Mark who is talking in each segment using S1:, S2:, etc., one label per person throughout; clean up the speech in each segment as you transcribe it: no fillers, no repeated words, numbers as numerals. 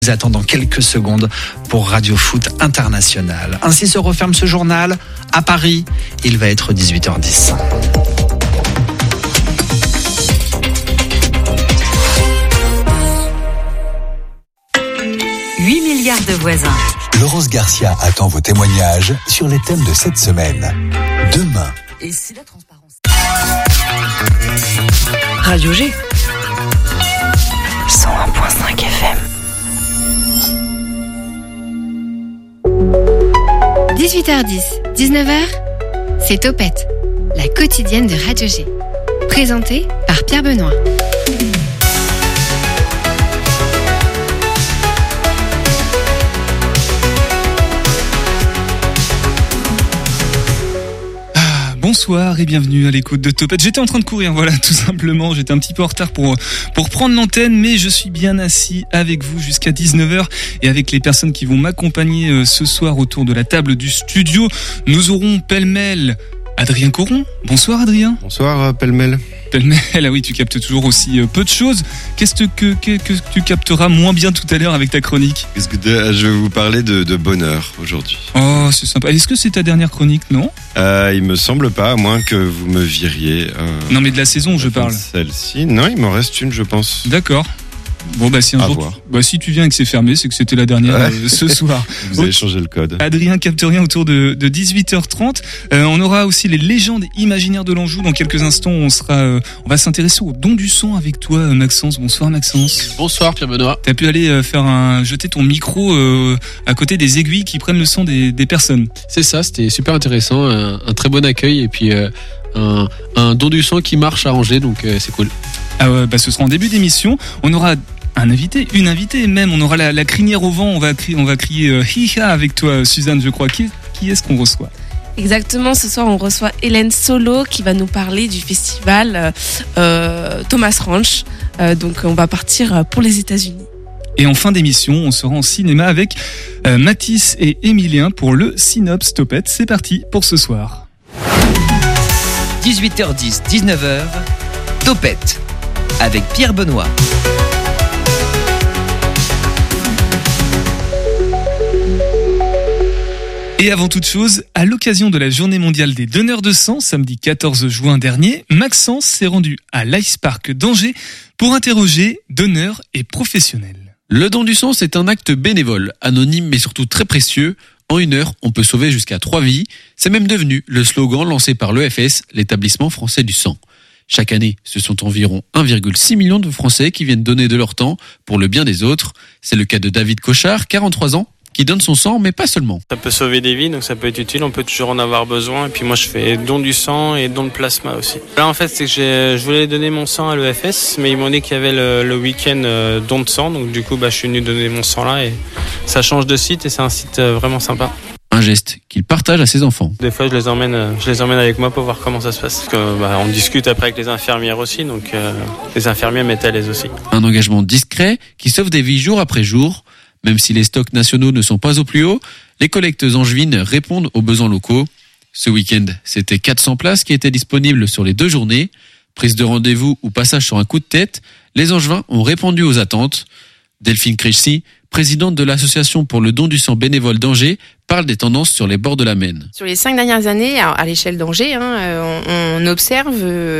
S1: Nous attendons dans quelques secondes pour Radio Foot International. Ainsi se referme ce journal à Paris. Il va être 18h10. «
S2: 8 milliards de voisins ».
S3: Laurence Garcia attend vos témoignages sur les thèmes de cette semaine. Demain.
S2: Et c'est la transparence. Radio G. 101.5 FM.
S4: 18h10, 19h, c'est Topette, la quotidienne de Radio G. Présentée par Pierre Benoît.
S5: Bonsoir et bienvenue à l'écoute de Topette. J'étais en train de courir, voilà, tout simplement. J'étais un petit peu en retard pour prendre l'antenne, mais je suis bien assis avec vous jusqu'à 19h et avec les personnes qui vont m'accompagner ce soir autour de la table du studio. Nous aurons pêle-mêle Adrien Coron. Bonsoir Adrien.
S6: Bonsoir pêle-mêle.
S5: Pêle-mêle, ah oui, tu captes toujours aussi peu de choses. Qu'est-ce que tu capteras moins bien tout à l'heure avec ta chronique ?
S6: Je vais vous parler de bonheur aujourd'hui.
S5: Oh, c'est sympa. Est-ce que c'est ta dernière chronique, non ?
S6: Il me semble pas, à moins que vous me viriez.
S5: Non, mais de la saison, je parle.
S6: Celle-ci, non, il m'en reste une, je pense.
S5: D'accord. Bon, si un jour, si tu viens et que c'est fermé, c'est que c'était la dernière ce soir.
S6: Vous avez changé le code.
S5: Adrien capte rien autour de 18h30. On aura aussi les légendes imaginaires de l'Anjou. Dans quelques instants, on va s'intéresser au don du sang avec toi, Maxence. Bonsoir, Maxence.
S7: Bonsoir, Pierre Benoît.
S5: T'as pu aller jeter ton micro à côté des aiguilles qui prennent le sang des personnes.
S7: C'est ça, c'était super intéressant. Un très bon accueil et puis un don du sang qui marche à Angers, donc c'est cool.
S5: Ce sera en début d'émission. On aura une invitée même. On aura la crinière au vent. On va crier hi-ha avec toi, Suzanne, je crois. Qui est-ce qu'on reçoit ?
S8: Exactement, ce soir on reçoit Hélène Solo qui va nous parler du festival Thomas Ranch. Donc on va partir pour les États-Unis.
S5: Et en fin d'émission, on sera en cinéma avec Mathis et Emilien pour le Synops Topette. C'est parti pour ce soir.
S2: 18h10, 19h, Topette avec Pierre Benoît.
S5: Et avant toute chose, à l'occasion de la Journée mondiale des donneurs de sang, samedi 14 juin dernier, Maxence s'est rendu à l'Ice Park d'Angers pour interroger donneurs et professionnels.
S7: Le don du sang, c'est un acte bénévole, anonyme mais surtout très précieux. En 1 heure, on peut sauver jusqu'à 3 vies. C'est même devenu le slogan lancé par l'EFS, l'établissement français du sang. Chaque année, ce sont environ 1,6 million de Français qui viennent donner de leur temps pour le bien des autres. C'est le cas de David Cochard, 43 ans, qui donne son sang, mais pas seulement.
S9: Ça peut sauver des vies, donc ça peut être utile, on peut toujours en avoir besoin. Et puis moi, je fais don du sang et don de plasma aussi. Là, en fait, c'est que je voulais donner mon sang à l'EFS, mais ils m'ont dit qu'il y avait le week-end don de sang. Donc du coup, je suis venu donner mon sang là et ça change de site et c'est un site vraiment sympa.
S7: Un geste qu'il partage à ses enfants.
S9: Des fois, je les emmène avec moi pour voir comment ça se passe. Parce que, on discute après avec les infirmières aussi, donc les infirmières m'aident à l'aise aussi.
S7: Un engagement discret qui sauve des vies jour après jour. Même si les stocks nationaux ne sont pas au plus haut, les collectes angevines répondent aux besoins locaux. Ce week-end, c'était 400 places qui étaient disponibles sur les 2 journées. Prise de rendez-vous ou passage sur un coup de tête, les Angevins ont répondu aux attentes. Delphine Crisci, présidente de l'association pour le don du sang bénévole d'Angers, parle des tendances sur les bords de la Maine.
S10: Sur les 5 dernières années, à l'échelle d'Angers, on observe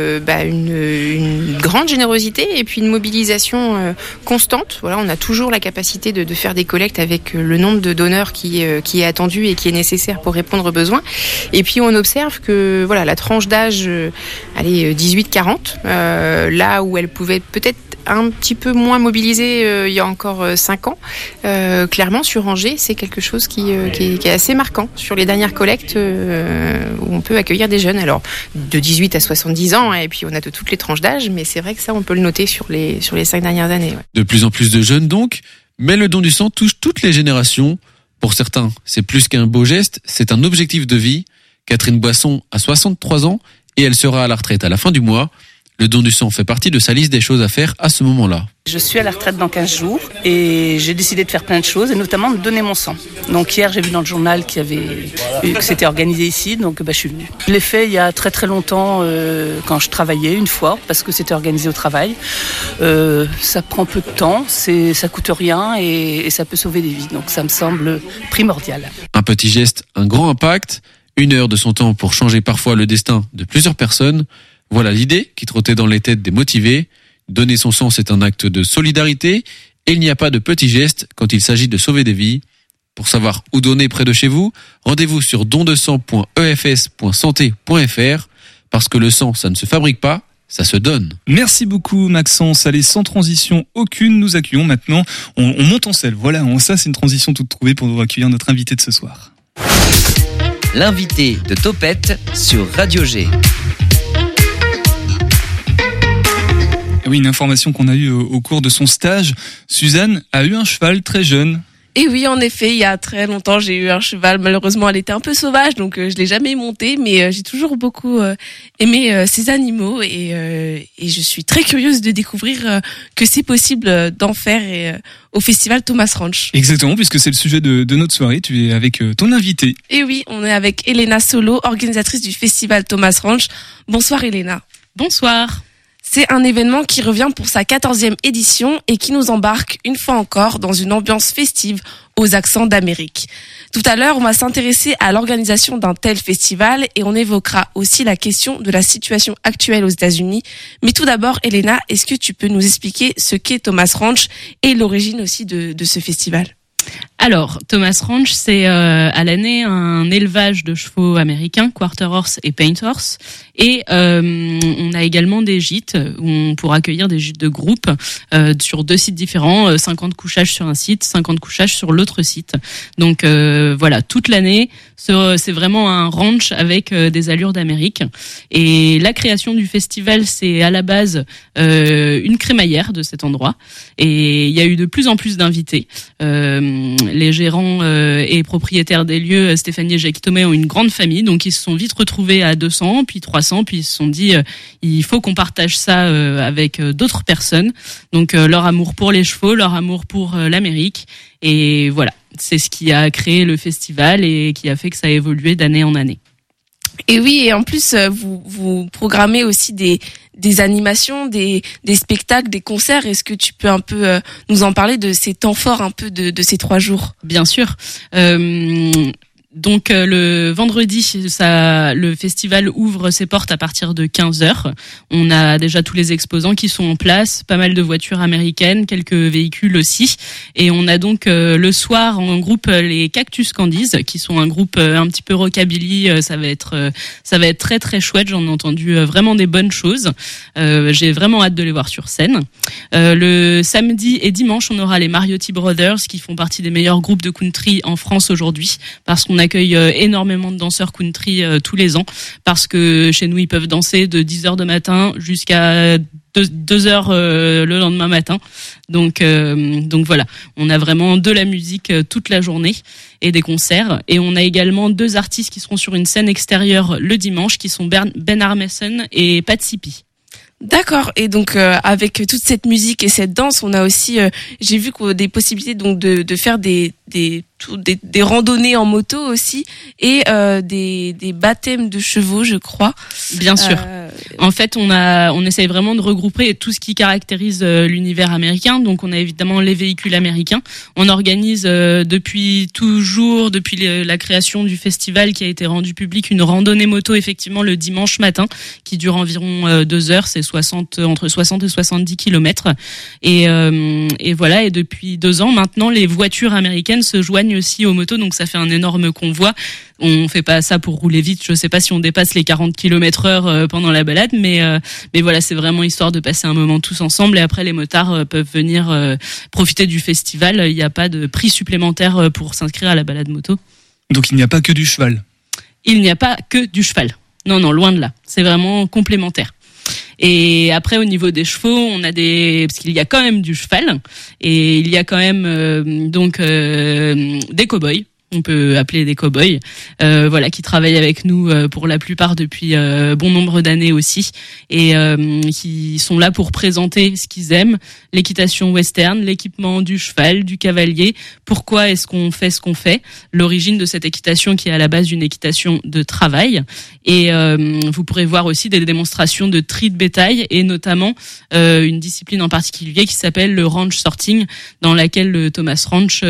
S10: une grande générosité et puis une mobilisation constante. Voilà, on a toujours la capacité de faire des collectes avec le nombre de donneurs qui est attendu et qui est nécessaire pour répondre aux besoins. Et puis on observe que la tranche d'âge 18-40, là où elle pouvait peut-être un petit peu moins mobilisée il y a encore 5 ans, clairement sur Angers, c'est quelque chose qui est assez marquant sur les dernières collectes où on peut accueillir des jeunes, alors de 18 à 70 ans, et puis on a de toutes les tranches d'âge, mais c'est vrai que ça on peut le noter sur les 5 dernières années. Ouais.
S7: De plus en plus de jeunes donc, mais le don du sang touche toutes les générations. Pour certains, c'est plus qu'un beau geste, c'est un objectif de vie. Catherine Boisson a 63 ans et elle sera à la retraite à la fin du mois. Le don du sang fait partie de sa liste des choses à faire à ce moment-là.
S11: Je suis à la retraite dans 15 jours et j'ai décidé de faire plein de choses et notamment de donner mon sang. Donc hier, j'ai vu dans le journal que c'était organisé ici, donc je suis venue. Je l'ai fait il y a très très longtemps quand je travaillais une fois parce que c'était organisé au travail. Ça prend peu de temps, ça coûte rien et ça peut sauver des vies. Donc ça me semble primordial.
S7: Un petit geste, un grand impact, 1 heure de son temps pour changer parfois le destin de plusieurs personnes. Voilà l'idée qui trottait dans les têtes des motivés. Donner son sang, c'est un acte de solidarité et il n'y a pas de petits gestes quand il s'agit de sauver des vies. Pour savoir où donner près de chez vous, rendez-vous sur dondesang.efs.santé.fr parce que le sang, ça ne se fabrique pas, ça se donne.
S5: Merci beaucoup Maxence. Allez, sans transition aucune, nous accueillons maintenant, on monte en selle. Voilà, ça c'est une transition toute trouvée pour nous accueillir notre invité de ce soir.
S2: L'invité de Topette sur Radio G.
S5: Oui, une information qu'on a eue au cours de son stage. Suzanne a eu un cheval très jeune.
S8: Et oui, en effet, il y a très longtemps, j'ai eu un cheval. Malheureusement, elle était un peu sauvage, donc je l'ai jamais montée, mais j'ai toujours beaucoup aimé ces animaux et je suis très curieuse de découvrir que c'est possible d'en faire au festival Thomas Ranch.
S5: Exactement, puisque c'est le sujet de notre soirée. Tu es avec ton invité.
S8: Et oui, on est avec Elena Solo, organisatrice du festival Thomas Ranch. Bonsoir Elena.
S12: Bonsoir.
S8: C'est un événement qui revient pour sa 14e édition et qui nous embarque une fois encore dans une ambiance festive aux accents d'Amérique. Tout à l'heure, on va s'intéresser à l'organisation d'un tel festival et on évoquera aussi la question de la situation actuelle aux États-Unis. Mais tout d'abord, Elena, est-ce que tu peux nous expliquer ce qu'est Thomas Ranch et l'origine aussi de ce festival ?
S12: Alors, Thomas Ranch, c'est à l'année un élevage de chevaux américains, Quarter Horse et Paint Horse. Et on a également des gîtes où on pourra accueillir des gîtes de groupe sur 2 sites différents, 50 couchages sur un site, 50 couchages sur l'autre site. Donc voilà, toute l'année, c'est vraiment un ranch avec des allures d'Amérique. Et la création du festival, c'est à la base une crémaillère de cet endroit. Et il y a eu de plus en plus d'invités. Les gérants et propriétaires des lieux, Stéphanie et Jacques Thomé, ont une grande famille, donc ils se sont vite retrouvés à 200, puis 300, puis ils se sont dit il faut qu'on partage ça avec d'autres personnes. Donc leur amour pour les chevaux, leur amour pour l'Amérique, et voilà, c'est ce qui a créé le festival et qui a fait que ça a évolué d'année en année.
S8: Et oui, et en plus, vous programmez aussi des animations, des spectacles, des concerts. Est-ce que tu peux un peu nous en parler de ces temps forts un peu de ces 3 jours ?
S12: Bien sûr. Donc le vendredi, le festival ouvre ses portes à partir de 15h. On a déjà tous les exposants qui sont en place, pas mal de voitures américaines, quelques véhicules aussi. Et on a donc le soir en groupe les Cactus Candies, qui sont un groupe un petit peu rockabilly. Ça va être très très chouette. J'en ai entendu vraiment des bonnes choses. J'ai vraiment hâte de les voir sur scène. Le samedi et dimanche, on aura les Mariotti Brothers, qui font partie des meilleurs groupes de country en France aujourd'hui, parce qu'on accueille énormément de danseurs country tous les ans, parce que chez nous ils peuvent danser de 10h de matin jusqu'à 2h le lendemain matin. Donc voilà, on a vraiment de la musique toute la journée et des concerts. Et on a également 2 artistes qui seront sur une scène extérieure le dimanche, qui sont Ben Armesen et Pat Sipi.
S8: D'accord. Et donc avec toute cette musique et cette danse, on a aussi, j'ai vu des possibilités donc de faire des randonnées en moto aussi et des baptêmes de chevaux, je crois.
S12: Bien sûr. En fait, on essaye vraiment de regrouper tout ce qui caractérise l'univers américain. Donc, on a évidemment les véhicules américains. On organise depuis la création du festival qui a été rendu public, une randonnée moto effectivement le dimanche matin qui dure environ 2 heures. C'est entre 60 et 70 kilomètres. Et voilà. Et depuis 2 ans maintenant, les voitures américaines se joignent aussi aux motos. Donc, ça fait un énorme convoi. On fait pas ça pour rouler vite. Je sais pas si on dépasse les 40 km/h pendant la balade, mais voilà, c'est vraiment histoire de passer un moment tous ensemble. Et après, les motards peuvent venir profiter du festival. Il n'y a pas de prix supplémentaire pour s'inscrire à la balade moto.
S5: Donc il n'y a pas que du cheval.
S12: Il n'y a pas que du cheval. Non, loin de là. C'est vraiment complémentaire. Et après, au niveau des chevaux, on a parce qu'il y a quand même du cheval et il y a quand même des cow-boys. on peut appeler des cow-boys, voilà, qui travaillent avec nous pour la plupart depuis bon nombre d'années aussi, et qui sont là pour présenter ce qu'ils aiment, l'équitation western, l'équipement du cheval, du cavalier, pourquoi est-ce qu'on fait ce qu'on fait, l'origine de cette équitation qui est à la base d'une équitation de travail, et vous pourrez voir aussi des démonstrations de tri de bétail, et notamment une discipline en particulier qui s'appelle le ranch sorting, dans laquelle le Thomas Ranch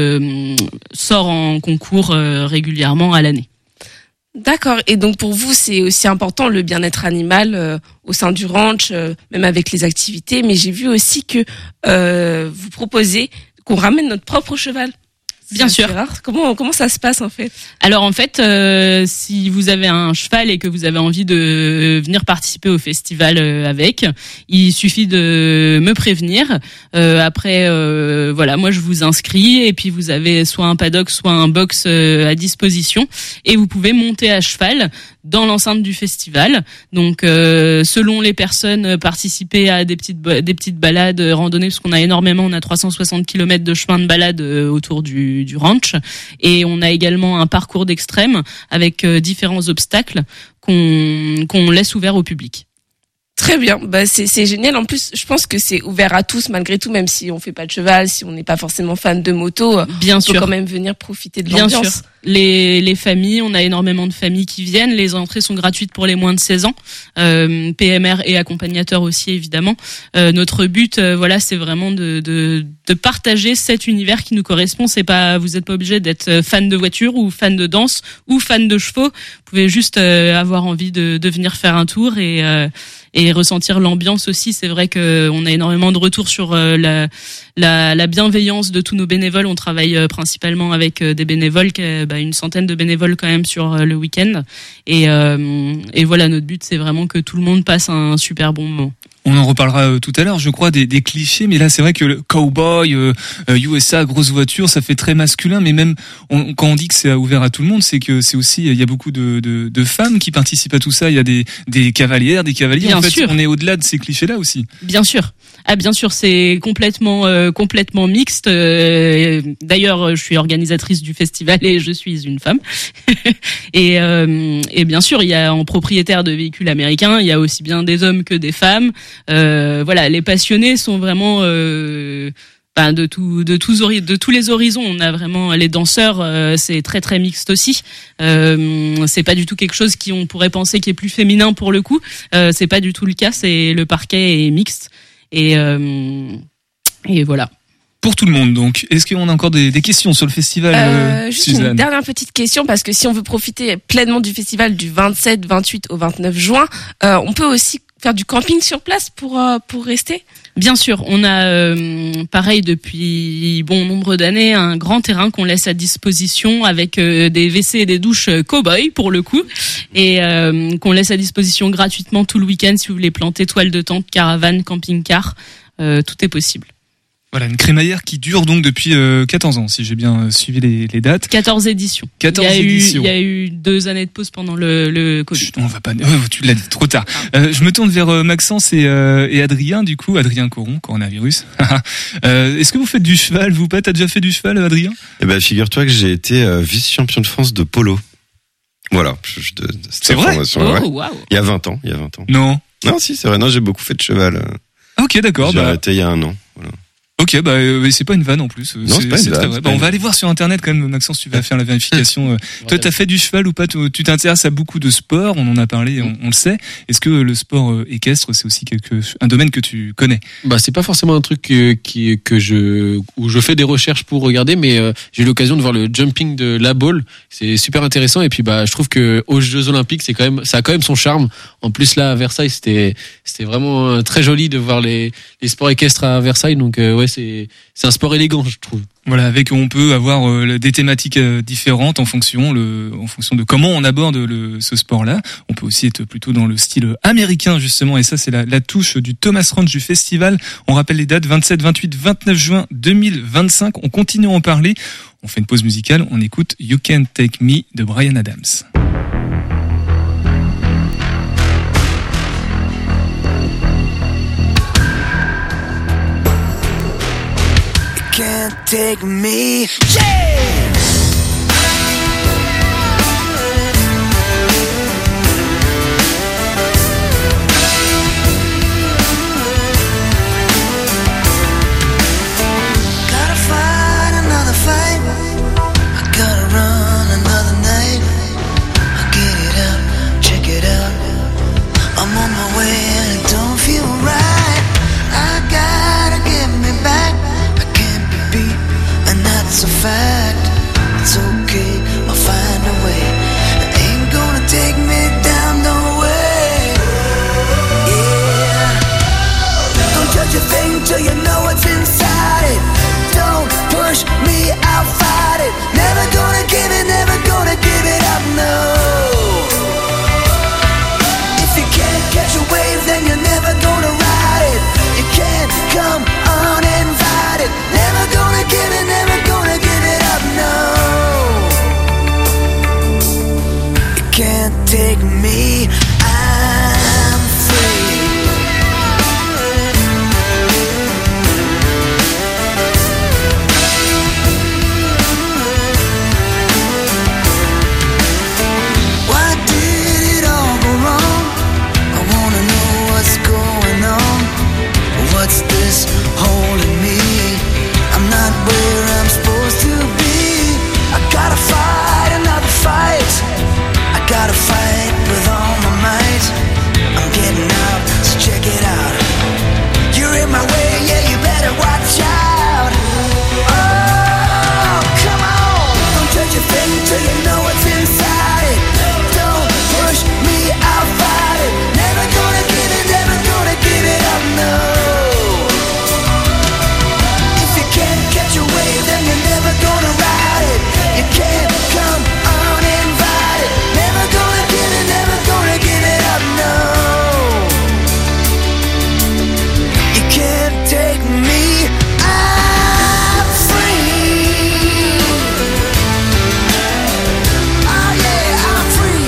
S12: sort en concours régulièrement à l'année.
S8: D'accord. Et donc pour vous, c'est aussi important le bien-être animal au sein du ranch, même avec les activités. Mais j'ai vu aussi que vous proposez qu'on ramène notre propre cheval.
S12: Bien sûr.
S8: Rare. Comment ça se passe en fait?
S12: Alors en fait, si vous avez un cheval et que vous avez envie de venir participer au festival avec, il suffit de me prévenir. Après, voilà, moi je vous inscris et puis vous avez soit un paddock, soit un box à disposition et vous pouvez monter à cheval dans l'enceinte du festival. Donc selon les personnes, participer à des petites balades randonnées, parce qu'on a énormément, on a 360 km de chemin de balade autour du ranch, et on a également un parcours d'extrême avec différents obstacles qu'on laisse ouverts au public.
S8: Très bien, bah c'est génial. En plus, je pense que c'est ouvert à tous malgré tout, même si on fait pas de cheval, si on n'est pas forcément fan de moto.
S12: Bien sûr,
S8: on peut quand même venir profiter de
S12: l'ambiance.
S8: Bien sûr.
S12: Les familles, on a énormément de familles qui viennent. Les entrées sont gratuites pour les moins de 16 ans, PMR et accompagnateurs aussi évidemment. Notre but, voilà, c'est vraiment de partager cet univers qui nous correspond. C'est pas, vous êtes pas obligé d'être fan de voiture ou fan de danse ou fan de chevaux. Vous pouvez juste avoir envie de venir faire un tour et ressentir l'ambiance aussi. C'est vrai que on a énormément de retours sur la bienveillance de tous nos bénévoles. On travaille principalement avec des bénévoles, une centaine de bénévoles quand même sur le week-end. Et voilà, notre but, c'est vraiment que tout le monde passe un super bon moment.
S5: On en reparlera tout à l'heure, je crois, des clichés, mais là c'est vrai que le cowboy, USA, grosse voiture, ça fait très masculin, mais même quand on dit que c'est ouvert à tout le monde, c'est que c'est aussi, il y a beaucoup de femmes qui participent à tout ça, il y a des cavalières, des cavaliers,
S12: bien
S5: en fait,
S12: sûr.
S5: On est au-delà de ces clichés-là aussi.
S12: Bien sûr. Ah bien sûr, c'est complètement mixte. D'ailleurs, je suis organisatrice du festival et je suis une femme. et bien sûr, il y a en propriétaire de véhicules américains, il y a aussi bien des hommes que des femmes. Voilà, les passionnés sont vraiment de tous les horizons. On a vraiment les danseurs, c'est très très mixte aussi. C'est pas du tout quelque chose on pourrait penser qui est plus féminin pour le coup. C'est pas du tout le cas. C'est le parquet est mixte et voilà.
S5: Pour tout le monde, donc. Est-ce qu'on a encore des questions sur le festival,
S8: juste
S5: Suzanne?
S8: Une dernière petite question, parce que si on veut profiter pleinement du festival du 27, 28 au 29 juin, on peut aussi faire du camping sur place pour rester?
S12: Bien sûr, on a pareil depuis bon nombre d'années un grand terrain qu'on laisse à disposition avec des WC et des douches cow-boy pour le coup, et qu'on laisse à disposition gratuitement tout le week-end si vous voulez planter toile de tente, caravane, camping-car, tout est possible.
S5: Voilà, une crémaillère qui dure donc depuis 14 ans, si j'ai bien suivi les dates.
S12: 14 éditions.
S5: 14 éditions.
S12: Il y a eu 2 années de pause pendant le Covid.
S5: Chut, on va pas. Tu l'as dit trop tard. Je me tourne vers Maxence et Adrien, du coup, Adrien Coron, coronavirus. Est-ce que vous faites du cheval, vous pas? T'as déjà fait du cheval, Adrien?
S6: Eh ben, figure-toi que j'ai été vice-champion de France de polo. Voilà.
S5: C'est vrai?
S12: Oh,
S6: ouais.
S12: wow.
S6: Il y a 20 ans.
S5: Non.
S6: Non, si, c'est vrai. Non, j'ai beaucoup fait de cheval.
S5: Ok, d'accord.
S6: J'ai arrêté il y a 1 an. Voilà.
S5: Ok, c'est pas une vanne en plus.
S6: Non, c'est pas une vanne.
S5: On va aller voir sur internet quand même, Maxence, tu vas faire la vérification. Toi, t'as fait du cheval ou pas? Tu t'intéresses à beaucoup de sports, on en a parlé, on le sait. Est-ce que le sport équestre, c'est aussi un domaine que tu connais?
S7: C'est pas forcément un truc où je fais des recherches pour regarder, mais j'ai eu l'occasion de voir le jumping de la balle. C'est super intéressant, et puis je trouve que aux Jeux Olympiques, ça a quand même son charme. En plus là à Versailles, c'était vraiment très joli de voir les sports équestres à Versailles, donc c'est un sport élégant, je trouve.
S5: Voilà, on peut avoir des thématiques différentes en fonction de comment on aborde ce sport-là. On peut aussi être plutôt dans le style américain justement, et ça c'est la touche du Thomas Ranch du festival. On rappelle les dates: 27, 28, 29 juin 2025. On continue à en parler. On fait une pause musicale. On écoute You Can't Take Me de Bryan Adams.
S13: Can't take me, yeah. fact, it's okay, I'll find a way. It ain't gonna take me down, no way. Yeah. Don't judge a thing till you know what's inside it. Don't push me, I'll fight it. Never gonna give it up, no. If you can't catch a wave, then you're never gonna ride it. You can't come uninvited. Never gonna give it up, no. You can't take me, I'm free. Why did it all go wrong? I wanna know what's going on. What's this holding me? I'm not where I'm supposed to be. I gotta fight another fight. I gotta fight with all my might. I'm getting out, so check it out. You're in my way, yeah, you better watch out. Oh, come on. Don't judge a thing till you know what's inside it. Don't push me, I'll fight it. Never gonna give it up, no. If you can't catch a wave, then you're never gonna ride it. You can't come uninvited. Never gonna give it up, no. You can't take me, I'm free. Oh yeah, I'm free.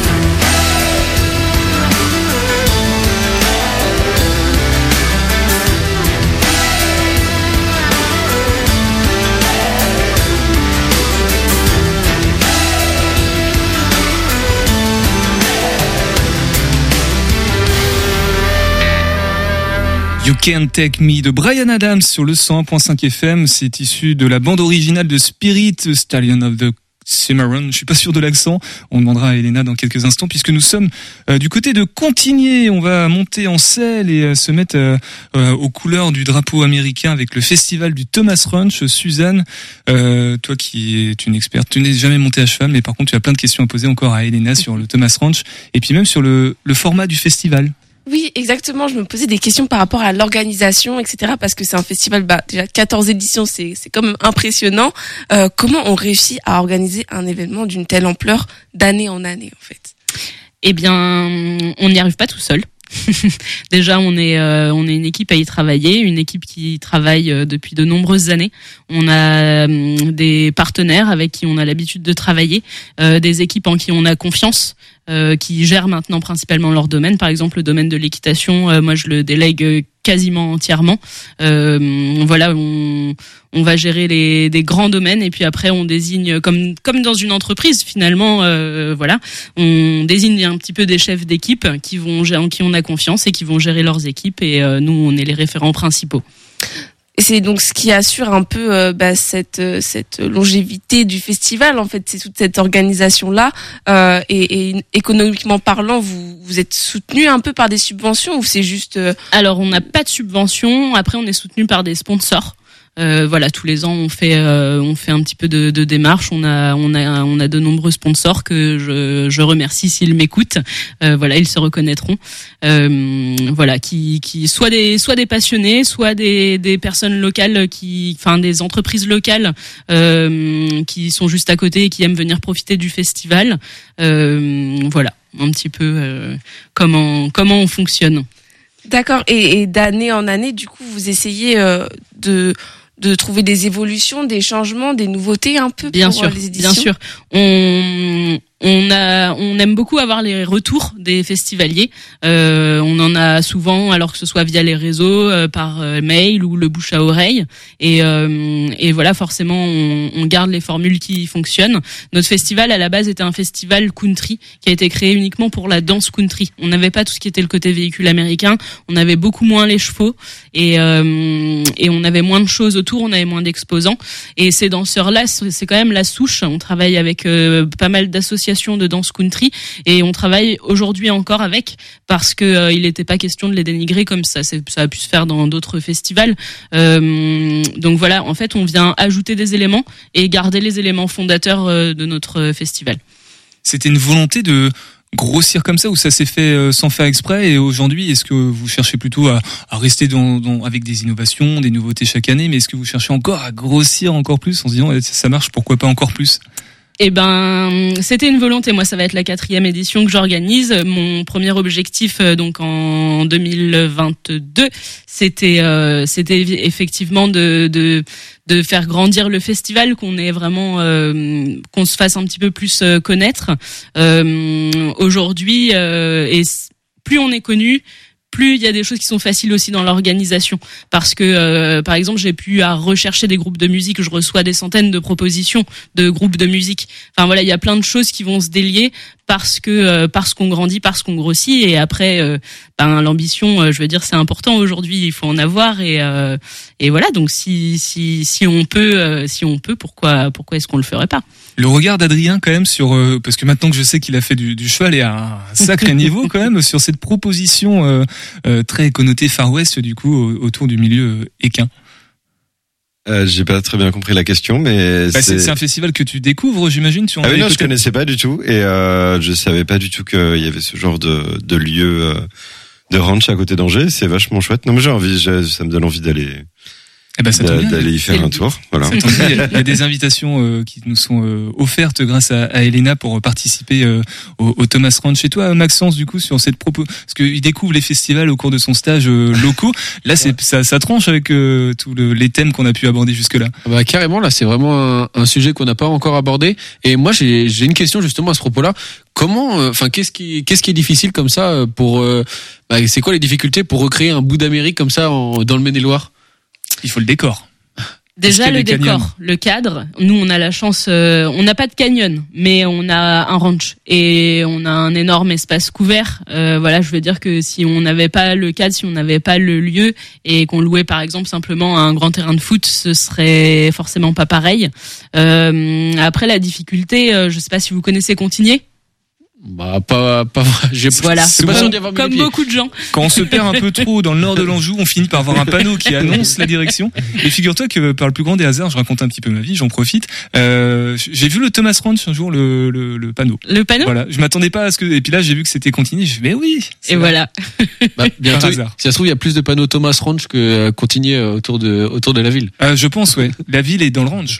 S5: You Can't Take Me de Bryan Adams sur le 100.5 FM. C'est issu de la bande originale de Spirit, Stallion of the Cimarron. Je suis pas sûr de l'accent. On demandera à Elena dans quelques instants puisque nous sommes du côté de Contigné. On va monter en selle et se mettre aux couleurs du drapeau américain avec le festival du Thomas Ranch. Suzanne, toi qui es une experte, tu n'es jamais montée à cheval, mais par contre tu as plein de questions à poser encore à Elena sur le Thomas Ranch et puis même sur le format du festival.
S8: Oui, exactement. Je me posais des questions par rapport à l'organisation, etc. Parce que c'est un festival, déjà 14 éditions, c'est quand même impressionnant. Comment on réussit à organiser un événement d'une telle ampleur d'année en année, en fait?
S12: Eh bien, on n'y arrive pas tout seul. Déjà, on est une équipe à y travailler, une équipe qui travaille depuis de nombreuses années. On a des partenaires avec qui on a l'habitude de travailler, des équipes en qui on a confiance, qui gèrent maintenant principalement leur domaine. Par exemple, le domaine de l'équitation, moi je le délègue quasiment entièrement. Voilà, on va gérer des grands domaines et puis après on désigne comme dans une entreprise finalement. Voilà, on désigne un petit peu des chefs d'équipe en qui on a confiance et qui vont gérer leurs équipes et nous on est les référents principaux.
S8: Et c'est donc ce qui assure un peu cette longévité du festival. En fait, c'est toute cette organisation là. Et économiquement parlant, vous êtes soutenu un peu par des subventions ou c'est juste
S12: Alors, on n'a pas de subvention. Après, on est soutenu par des sponsors. Voilà, tous les ans on fait un petit peu de démarches. On a de nombreux sponsors que je remercie s'ils m'écoutent. Voilà, ils se reconnaîtront. Voilà, qui soit des passionnés, soit des personnes locales des entreprises locales qui sont juste à côté et qui aiment venir profiter du festival. Voilà, un petit peu comment on fonctionne.
S8: D'accord. Et d'année en année, du coup, vous essayez de trouver des évolutions, des changements, des nouveautés un peu
S12: bien
S8: pour
S12: sûr,
S8: les éditions.
S12: Bien sûr. On aime beaucoup avoir les retours des festivaliers. On en a souvent, alors que ce soit via les réseaux, par mail ou le bouche à oreille. Et voilà, forcément, on garde les formules qui fonctionnent. Notre festival, à la base, était un festival country qui a été créé uniquement pour la danse country. On n'avait pas tout ce qui était le côté véhicule américain. On avait beaucoup moins les chevaux et on avait moins de choses autour. On avait moins d'exposants. Et ces danseurs-là, c'est quand même la souche. On travaille avec pas mal d'associations association de danse country et on travaille aujourd'hui encore avec parce que il n'était pas question de les dénigrer comme ça a pu se faire dans d'autres festivals. Donc voilà, en fait, on vient ajouter des éléments et garder les éléments fondateurs de notre festival.
S5: C'était une volonté de grossir comme ça ou ça s'est fait sans faire exprès, et aujourd'hui est-ce que vous cherchez plutôt à rester avec des innovations, des nouveautés chaque année, mais est-ce que vous cherchez encore à grossir encore plus en se disant ça marche, pourquoi pas encore plus?
S12: Eh ben, c'était une volonté. Moi, ça va être la 4e édition que j'organise. Mon premier objectif, donc en 2022, c'était effectivement de faire grandir le festival, qu'on ait vraiment, qu'on se fasse un petit peu plus connaître. Aujourd'hui, et plus on est connu, plus il y a des choses qui sont faciles aussi dans l'organisation, parce que par exemple j'ai pu à rechercher des groupes de musique, je reçois des centaines de propositions de groupes de musique. Enfin voilà, il y a plein de choses qui vont se délier parce qu'on grandit, parce qu'on grossit, et après l'ambition, je veux dire, c'est important aujourd'hui, il faut en avoir, et voilà, donc si on peut pourquoi est-ce qu'on le ferait pas?
S5: Le regard d'Adrien quand même sur parce que maintenant que je sais qu'il a fait du cheval et à un sacré niveau quand même sur cette proposition très connotée Far West du coup autour du milieu équin.
S6: J'ai pas très bien compris la question, mais
S5: c'est un festival que tu découvres, j'imagine.
S6: Ah oui, non, je connaissais pas du tout, et je savais pas du tout qu'il y avait ce genre de lieu de ranch à côté d'Angers. C'est vachement chouette. Non, mais ça me donne envie d'aller. D'aller y faire un tour. Voilà.
S5: Il y a des invitations qui nous sont offertes grâce à Elena pour participer au Thomas Ranch. Chez toi, Maxence, du coup, sur cette propos, parce qu'il découvre les festivals au cours de son stage locaux. Là, ça tranche avec tous les thèmes qu'on a pu aborder jusque-là.
S7: Bah carrément, là, c'est vraiment un sujet qu'on n'a pas encore abordé. Et moi, j'ai une question justement à ce propos-là. Comment, qu'est-ce qui est difficile comme ça c'est quoi les difficultés pour recréer un bout d'Amérique comme ça dans le Maine-et-Loire?
S5: Il faut le décor.
S12: Déjà le décor, le cadre. Nous, on a la chance, on n'a pas de canyon, mais on a un ranch et on a un énorme espace couvert. Voilà, je veux dire que si on n'avait pas le cadre, si on n'avait pas le lieu et qu'on louait par exemple simplement un grand terrain de foot, ce serait forcément pas pareil. Après, la difficulté, je sais pas si vous connaissez Contigné.
S7: Bah pas
S12: voilà,
S7: pas
S12: comme beaucoup de gens.
S5: Quand on se perd un peu trop dans le nord de l'Anjou, on finit par voir un panneau qui annonce la direction. Et figure-toi que par le plus grand des hasards, je raconte un petit peu ma vie, j'en profite. J'ai vu le Thomas Ranch un jour, le panneau.
S12: Le panneau.
S5: Voilà, je m'attendais pas à ce que, et puis là j'ai vu que c'était Contigné, je me mais oui.
S12: Et voilà.
S7: Bientôt, si ça se trouve il y a plus de panneaux Thomas Ranch que Contigné autour de la ville.
S5: Je pense, ouais. La ville est dans le ranch.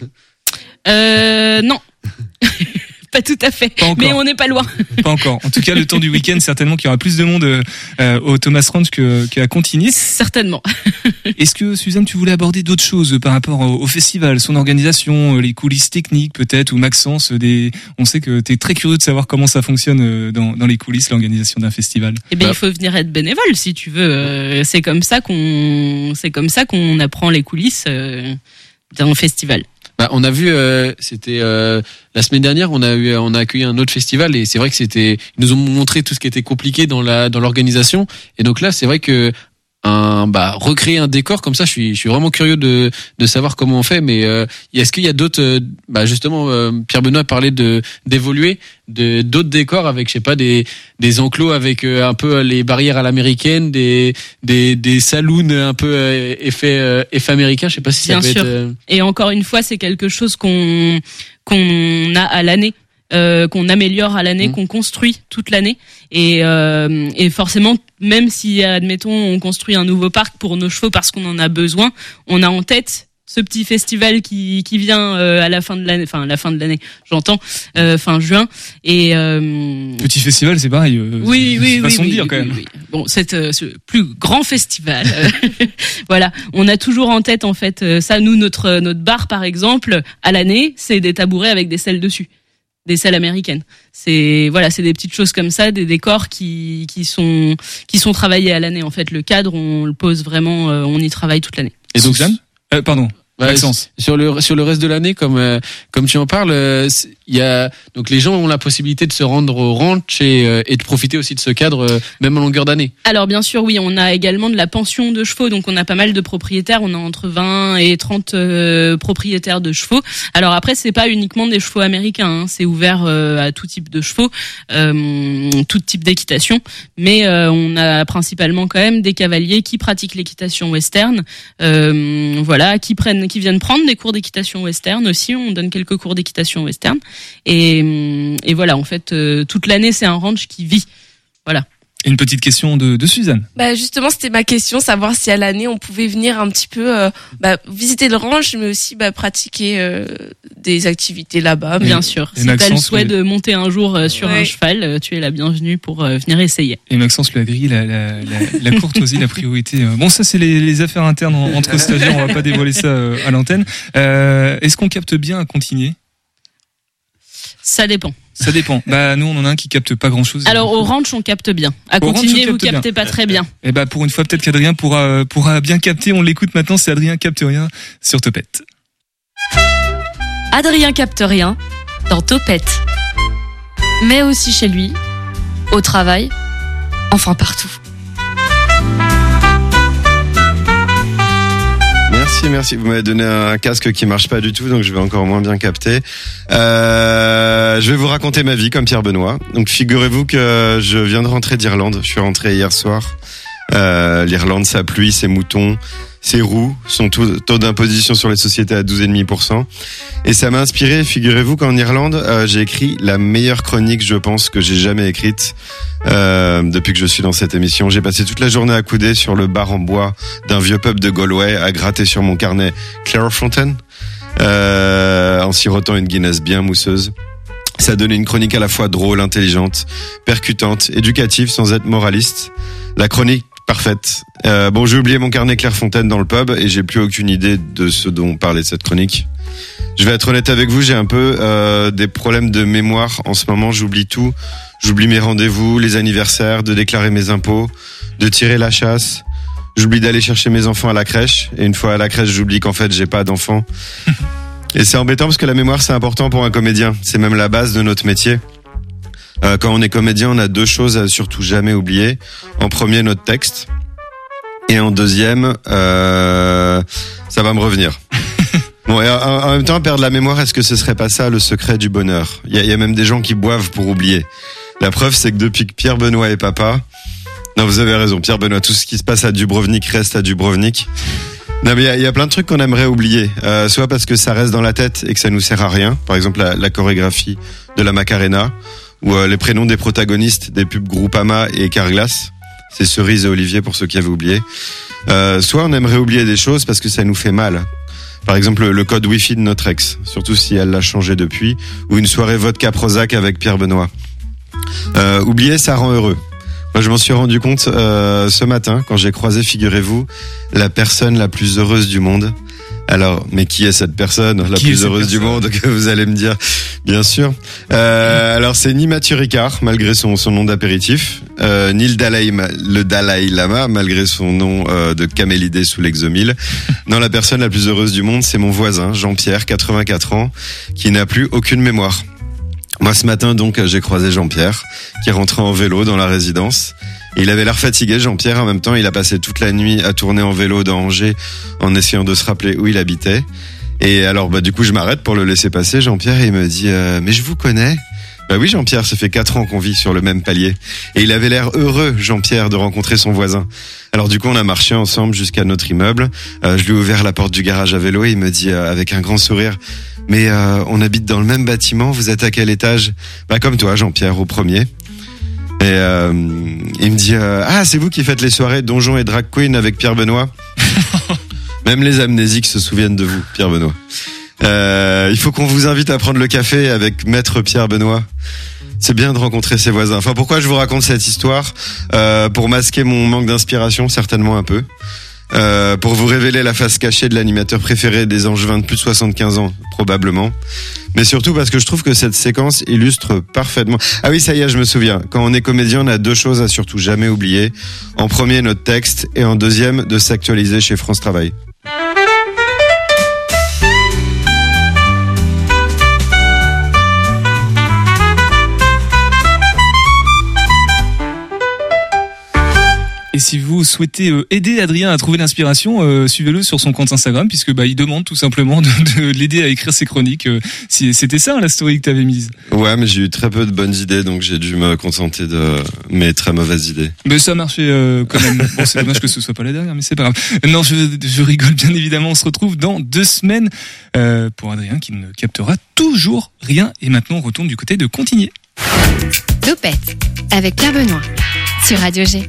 S12: Non. Pas tout à fait, mais on n'est pas loin.
S5: Pas encore. En tout cas, le temps du week-end, certainement qu'il y aura plus de monde au Thomas Ranch qu'à Contigné.
S12: Certainement.
S5: Est-ce que, Suzanne, tu voulais aborder d'autres choses par rapport au festival, son organisation, les coulisses techniques peut-être, ou Maxence, on sait que tu es très curieux de savoir comment ça fonctionne dans les coulisses, l'organisation d'un festival.
S12: Eh bien, il faut venir être bénévole si tu veux. C'est comme ça qu'on apprend les coulisses d'un festival.
S7: On a vu, c'était la semaine dernière, on a accueilli un autre festival, et c'est vrai que ils nous ont montré tout ce qui était compliqué dans l'organisation, et donc là c'est vrai que recréer un décor comme ça, je suis vraiment curieux de savoir comment on fait, mais est-ce qu'il y a d'autres, justement Pierre Benoît parlait d'évoluer d'autres décors avec, je sais pas, des enclos avec un peu les barrières à l'américaine, des saloons un peu effet américain, je sais pas si ça peut être.
S12: Et encore une fois, c'est quelque chose qu'on a à l'année. Qu'on améliore à l'année, qu'on construit toute l'année, et forcément, même si admettons on construit un nouveau parc pour nos chevaux parce qu'on en a besoin, on a en tête ce petit festival qui vient à la fin de l'année, j'entends fin juin, et
S5: petit festival, c'est pareil.
S12: Oui,
S5: façon de dire quand même.
S12: Oui. Bon, ce plus grand festival, voilà, on a toujours en tête en fait ça. Nous, notre bar par exemple à l'année, c'est des tabourets avec des selles dessus. Des selles américaines. C'est des petites choses comme ça, des décors qui sont travaillés à l'année. En fait, le cadre, on le pose vraiment, on y travaille toute l'année.
S5: Et donc, pardon.
S7: Sur le reste de l'année, comme tu en parles, donc les gens ont la possibilité de se rendre au ranch et de profiter aussi de ce cadre, même en longueur d'année.
S12: Alors bien sûr, oui, on a également de la pension de chevaux, donc on a pas mal de propriétaires, on a entre 20 et 30 propriétaires de chevaux. Alors après, c'est pas uniquement des chevaux américains, hein, c'est ouvert à tout type de chevaux, tout type d'équitation, mais on a principalement quand même des cavaliers qui pratiquent l'équitation western, voilà, qui viennent prendre des cours d'équitation western aussi. On donne quelques cours d'équitation western et voilà, en fait, toute l'année c'est un ranch qui vit. Voilà.
S5: Une petite question de Suzanne.
S8: Justement, c'était ma question, savoir si à l'année on pouvait venir un petit peu visiter le ranch, mais aussi pratiquer des activités là-bas.
S12: Bien sûr. Si t'as le souhait de monter un jour sur un cheval, tu es la bienvenue pour venir essayer.
S5: Et Maxence lui a grillé la courtoisie, la priorité. Bon, ça c'est les affaires internes entre stagiaires, on va pas dévoiler ça à l'antenne. Est-ce qu'on capte bien à Contigné ?
S12: Ça dépend.
S5: Ça dépend. Nous, on en a un qui capte pas grand-chose.
S12: Alors, au ranch, on capte bien. À Contigné, vous captez pas très bien.
S5: Et pour une fois, peut-être qu'Adrien pourra bien capter. On l'écoute maintenant, c'est Adrien capte rien sur Topette.
S14: Adrien capte rien dans Topette. Mais aussi chez lui, au travail, enfin partout.
S6: Merci. Vous m'avez donné un casque qui marche pas du tout, donc je vais encore moins bien capter. Je vais vous raconter ma vie comme Pierre Benoît. Donc figurez-vous que je viens de rentrer d'Irlande. Je suis rentré hier soir. L'Irlande, sa pluie, ses moutons, ses roues, son taux d'imposition sur les sociétés à 12,5%. Et ça m'a inspiré, figurez-vous qu'en Irlande, j'ai écrit la meilleure chronique, je pense, que j'ai jamais écrite depuis que je suis dans cette émission. J'ai passé toute la journée accoudé sur le bar en bois d'un vieux pub de Galway à gratter sur mon carnet Clairefontaine en sirotant une Guinness bien mousseuse. Ça a donné une chronique à la fois drôle, intelligente, percutante, éducative sans être moraliste. La chronique parfaite. J'ai oublié mon carnet Clairefontaine dans le pub et j'ai plus aucune idée de ce dont parlait cette chronique. Je vais être honnête avec vous, j'ai un peu des problèmes de mémoire en ce moment. J'oublie tout. J'oublie mes rendez-vous, les anniversaires, de déclarer mes impôts, de tirer la chasse. J'oublie d'aller chercher mes enfants à la crèche. Et une fois à la crèche, j'oublie qu'en fait, j'ai pas d'enfants. Et c'est embêtant parce que la mémoire, c'est important pour un comédien. C'est même la base de notre métier. Quand on est comédien, on a deux choses à surtout jamais oublier. En premier, notre texte. Et en deuxième, ça va me revenir. Bon, et en même temps, perdre la mémoire, est-ce que ce serait pas ça le secret du bonheur ? Il y a même des gens qui boivent pour oublier. La preuve, c'est que depuis que Pierre Benoît est papa... Non, vous avez raison, Pierre Benoît, tout ce qui se passe à Dubrovnik reste à Dubrovnik. Non, mais il y a plein de trucs qu'on aimerait oublier. Soit parce que ça reste dans la tête et que ça nous sert à rien. Par exemple, la chorégraphie de la Macarena. Ou les prénoms des protagonistes des pubs Groupama et Carglass. C'est Cerise et Olivier pour ceux qui avaient oublié. Soit on aimerait oublier des choses parce que ça nous fait mal. Par exemple, le code Wi-Fi de notre ex. Surtout si elle l'a changé depuis. Ou une soirée vodka Prozac avec Pierre Benoît. Oublier, ça rend heureux. Moi, je m'en suis rendu compte ce matin quand j'ai croisé, figurez-vous, la personne la plus heureuse du monde. Alors, mais qui est cette personne la plus heureuse du monde que vous allez me dire, bien sûr. Alors, c'est ni Mathieu Ricard, malgré son nom d'apéritif, ni le Dalai Lama, malgré son nom de camélidé sous l'exomile. Non, la personne la plus heureuse du monde, c'est mon voisin, Jean-Pierre, 84 ans, qui n'a plus aucune mémoire. Moi, ce matin, donc, j'ai croisé Jean-Pierre, qui est rentré en vélo dans la résidence. Et il avait l'air fatigué, Jean-Pierre. En même temps, il a passé toute la nuit à tourner en vélo dans Angers, en essayant de se rappeler où il habitait. Et alors, du coup, je m'arrête pour le laisser passer, Jean-Pierre, et il me dit, mais je vous connais. Bah oui, Jean-Pierre, ça fait 4 ans qu'on vit sur le même palier. Et il avait l'air heureux, Jean-Pierre, de rencontrer son voisin. Alors du coup, on a marché ensemble jusqu'à notre immeuble. Je lui ai ouvert la porte du garage à vélo et il me dit avec un grand sourire, mais on habite dans le même bâtiment, vous êtes à quel étage ? Bah comme toi, Jean-Pierre, au premier. Et il me dit, c'est vous qui faites les soirées Donjons et Drag Queen avec Pierre Benoît ? Même les amnésiques se souviennent de vous, Pierre Benoît. Il faut qu'on vous invite à prendre le café avec Maître Pierre Benoît. C'est bien de rencontrer ses voisins. Enfin, pourquoi je vous raconte cette histoire ? Pour masquer mon manque d'inspiration, certainement un peu. Pour vous révéler la face cachée de l'animateur préféré des Angevins de plus de 75 ans, probablement. Mais surtout parce que je trouve que cette séquence illustre parfaitement... Ah oui, ça y est, je me souviens. Quand on est comédien, on a 2 choses à surtout jamais oublier. En premier, notre texte, et en deuxième, de s'actualiser chez France Travail.
S5: Et si vous souhaitez aider Adrien à trouver l'inspiration, suivez-le sur son compte Instagram, puisque il demande tout simplement de l'aider à écrire ses chroniques. Si c'était ça la story que t'avais mise. Ouais, mais j'ai eu très peu de bonnes idées, donc j'ai dû me contenter de mes très mauvaises idées. Mais ça marchait quand même. Bon, c'est dommage que ce soit pas la dernière, mais c'est pas grave. Non, je rigole bien évidemment. On se retrouve dans 2 semaines pour Adrien qui ne captera toujours rien. Et maintenant, on retourne du côté de Contigné.
S4: Topette avec Pierre Benoît sur Radio G.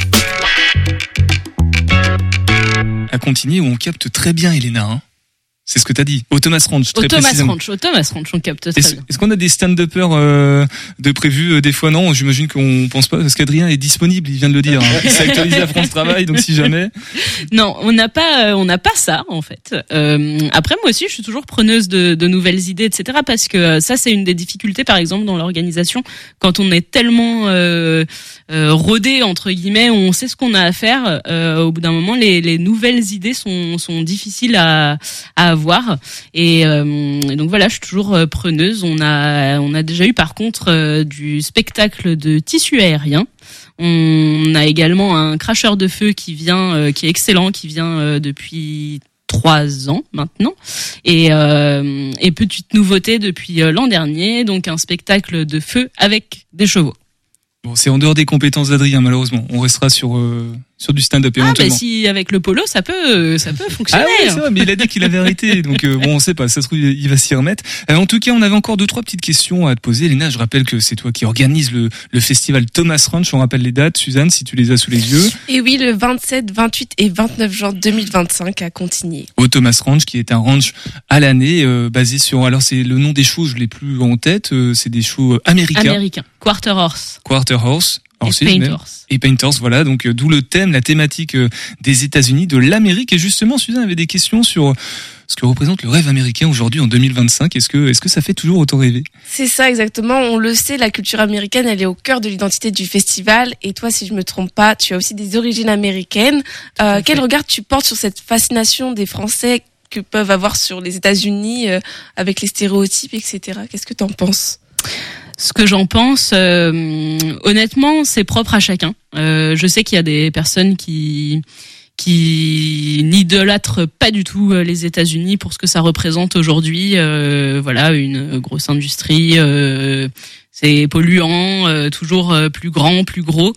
S5: À Contigné où on capte très bien Elena, hein. C'est ce que t'as dit. Au Thomas Ranch, très précisément.
S12: Au Thomas Ranch, on capte très bien.
S5: Est-ce qu'on a des stand-uppers de prévus des fois? Non, j'imagine qu'on pense pas, parce qu'Adrien est disponible, il vient de le dire. Hein. Il s'est actualisé à France Travail, donc si jamais.
S12: Non, on n'a pas ça en fait. Après, moi aussi, je suis toujours preneuse de nouvelles idées, etc. Parce que ça, c'est une des difficultés, par exemple, dans l'organisation, quand on est tellement rodé entre guillemets, on sait ce qu'on a à faire. Au bout d'un moment, les nouvelles idées sont difficiles à avoir et donc voilà, je suis toujours preneuse. On a déjà eu par contre du spectacle de tissu aérien. On a également un cracheur de feu qui est excellent, qui vient depuis 3 ans maintenant et petite nouveauté depuis l'an dernier, donc un spectacle de feu avec des chevaux.
S5: Bon, c'est en dehors des compétences d'Adrien, malheureusement. On restera sur du stand-up éventuellement.
S12: Si avec le polo, ça peut fonctionner.
S5: Ah oui, c'est vrai, mais il a dit qu'il avait arrêté, donc on sait pas, ça se trouve, il va s'y remettre. En tout cas, on avait encore 2-3 petites questions à te poser. Elena, je rappelle que c'est toi qui organise le festival Thomas Ranch. On rappelle les dates, Suzanne, si tu les as sous les yeux.
S8: Et oui, le 27, 28 et 29 juin 2025 à Contigné.
S5: Au Thomas Ranch, qui est un ranch à l'année, basé sur, alors c'est le nom des chevaux, je l'ai plus en tête, c'est des chevaux américains.
S12: Quarter Horse.
S5: Et Painters, voilà, donc d'où le thème, la thématique des États-Unis, de l'Amérique. Et justement, Suzanne avait des questions sur ce que représente le rêve américain aujourd'hui en 2025. Est-ce que ça fait toujours autant rêver?
S8: C'est ça, exactement. On le sait, la culture américaine, elle est au cœur de l'identité du festival. Et toi, si je me trompe pas, tu as aussi des origines américaines. Quel regard tu portes sur cette fascination des Français que peuvent avoir sur les États-Unis avec les stéréotypes, etc. Qu'est-ce que t'en penses?
S12: Ce que j'en pense, honnêtement, c'est propre à chacun. Je sais qu'il y a des personnes qui n'idolâtrent pas du tout les États-Unis pour ce que ça représente aujourd'hui. Voilà, une grosse industrie. C'est polluant, toujours plus grand, plus gros.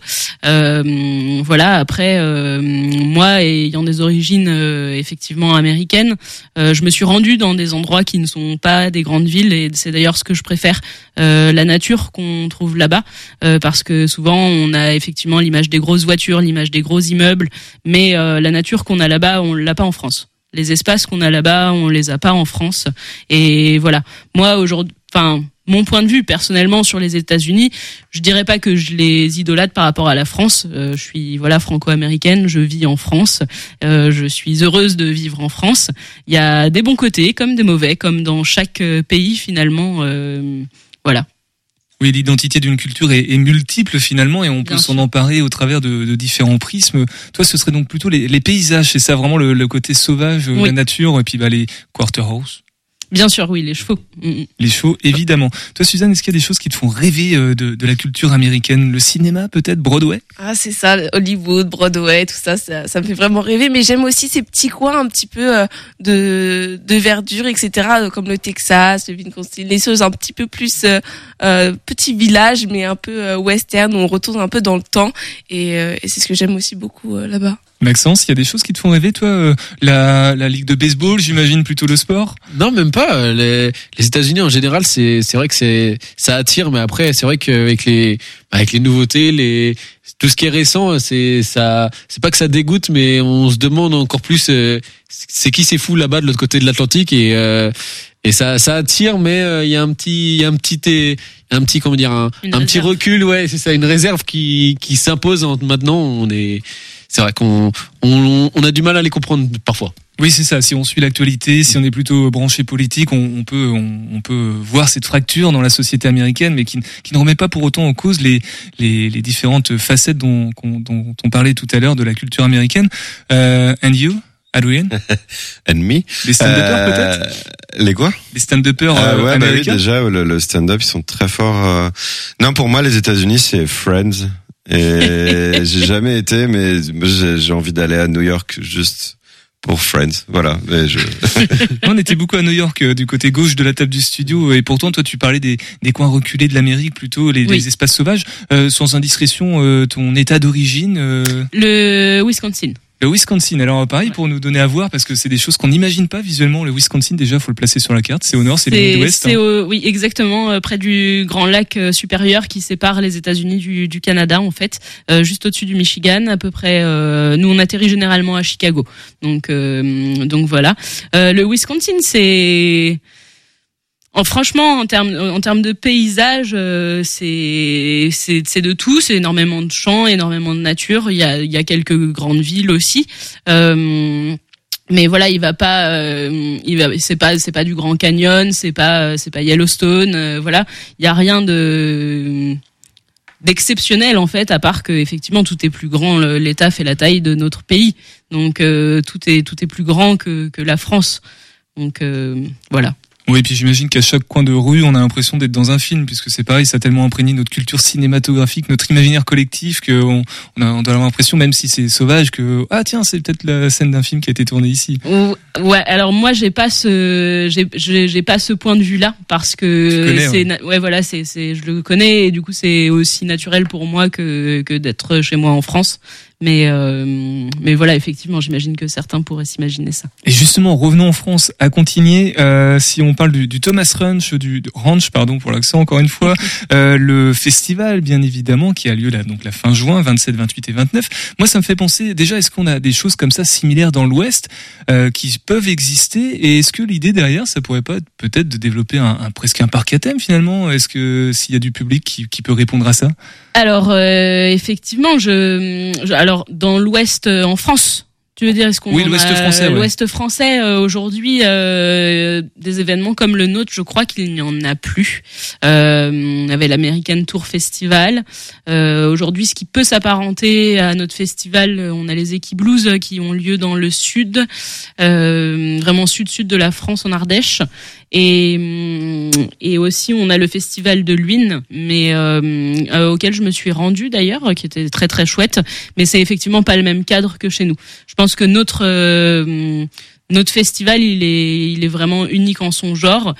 S12: Voilà. Après, moi, ayant des origines effectivement américaines, je me suis rendue dans des endroits qui ne sont pas des grandes villes, et c'est d'ailleurs ce que je préfère, la nature qu'on trouve là-bas, parce que souvent on a effectivement l'image des grosses voitures, l'image des gros immeubles, mais la nature qu'on a là-bas, on l'a pas en France. Les espaces qu'on a là-bas, on les a pas en France. Et voilà. Moi aujourd'hui, mon point de vue personnellement sur les États-Unis, je dirais pas que je les idolâtre par rapport à la France. Je suis franco-américaine, je vis en France, je suis heureuse de vivre en France. Il y a des bons côtés comme des mauvais, comme dans chaque pays finalement. Voilà.
S5: Oui, l'identité d'une culture est multiple finalement, et on peut s'en emparer au travers de différents prismes. Toi, ce serait donc plutôt les paysages, c'est ça vraiment le côté sauvage, oui. La nature, et puis les quarter horse.
S12: Bien sûr, oui, les chevaux.
S5: Les chevaux, évidemment. Toi, Suzanne, est-ce qu'il y a des choses qui te font rêver de la culture américaine? Le cinéma, peut-être? Broadway?
S8: Ah, c'est ça, Hollywood, Broadway, tout ça, ça me fait vraiment rêver. Mais j'aime aussi ces petits coins un petit peu de verdure, etc., comme le Texas, le Wisconsin, les choses un petit peu plus petits villages, mais un peu western, où on retourne un peu dans le temps. Et c'est ce que j'aime aussi beaucoup là-bas.
S5: Maxence, il y a des choses qui te font rêver, toi? La ligue de baseball, j'imagine, plutôt le sport?
S7: Non, même pas. Les États-Unis en général, c'est vrai que ça attire, mais après, c'est vrai qu'avec les nouveautés, tout ce qui est récent, c'est pas que ça dégoûte, mais on se demande encore plus c'est qui c'est fou là-bas de l'autre côté de l'Atlantique, et ça attire, mais il y a un petit recul, ouais, c'est ça, une réserve qui s'impose maintenant. C'est vrai qu'on a du mal à les comprendre parfois.
S5: Oui, c'est ça. Si on suit l'actualité, si on est plutôt branché politique, on peut voir cette fracture dans la société américaine, mais qui ne remet pas pour autant en cause les différentes facettes dont on parlait tout à l'heure de la culture américaine. And you, Adrien?
S6: And me?
S5: Les stand-uppers, peut-être?
S6: Les quoi?
S5: Les stand-uppers
S6: ouais,
S5: américains?
S6: Oui, déjà, le stand-up, ils sont très forts. Non, pour moi, les États-Unis, c'est Friends. Et j'ai jamais été, mais j'ai envie d'aller à New York juste pour Friends, voilà. Mais
S5: On était beaucoup à New York, du côté gauche de la table du studio, et pourtant toi tu parlais des coins reculés de l'Amérique, plutôt les espaces sauvages. Sans indiscrétion, ton état d'origine
S12: Le Wisconsin.
S5: Le Wisconsin, alors pareil pour nous donner à voir, parce que c'est des choses qu'on n'imagine pas visuellement. Le Wisconsin, déjà, faut le placer sur la carte. C'est au nord, c'est le Midwest.
S12: Oui, exactement, près du grand lac supérieur qui sépare les États-Unis du Canada, en fait, juste au-dessus du Michigan, à peu près. Nous, on atterrit généralement à Chicago, donc voilà. Le Wisconsin, c'est franchement, en termes de paysage, c'est de tout. C'est énormément de champs, énormément de nature. Il y a quelques grandes villes aussi. Mais voilà, c'est pas du Grand Canyon, c'est pas Yellowstone. Voilà, il y a rien d'exceptionnel en fait, à part que effectivement tout est plus grand. L'État fait la taille de notre pays, donc tout est plus grand que la France. Donc voilà.
S5: Oui, et puis j'imagine qu'à chaque coin de rue, on a l'impression d'être dans un film, puisque c'est pareil, ça a tellement imprégné notre culture cinématographique, notre imaginaire collectif, qu'on a avoir l'impression, même si c'est sauvage, que tiens, c'est peut-être la scène d'un film qui a été tournée ici.
S12: Ouais, alors moi j'ai pas ce point de vue-là, parce que je le connais, et du coup c'est aussi naturel pour moi que d'être chez moi en France. Mais voilà, effectivement, j'imagine que certains pourraient s'imaginer ça.
S5: Et justement, revenons en France, à Contigné. Si on parle du Thomas Ranch, Ranch, pardon pour l'accent encore une fois, le festival, bien évidemment, qui a lieu là, donc la fin juin, 27, 28 et 29. Moi, ça me fait penser, déjà, est-ce qu'on a des choses comme ça similaires dans l'Ouest qui peuvent exister? Et est-ce que l'idée derrière, ça pourrait pas être peut-être de développer presque un parc à thème finalement? Est-ce que s'il y a du public qui peut répondre à ça?
S12: Alors effectivement, alors dans l'Ouest en France, tu veux dire, est-ce qu'on
S5: l'Ouest français,
S12: l'Ouest français aujourd'hui des événements comme le nôtre, je crois qu'il n'y en a plus. On avait l'American Tour Festival. Aujourd'hui, ce qui peut s'apparenter à notre festival, on a les Équipes Blues qui ont lieu dans le sud, vraiment sud de la France, en Ardèche. Et aussi on a le festival de Luynes, mais auquel je me suis rendue d'ailleurs, qui était très très chouette, mais c'est effectivement pas le même cadre que chez nous. Je pense que notre festival il est vraiment unique en son genre,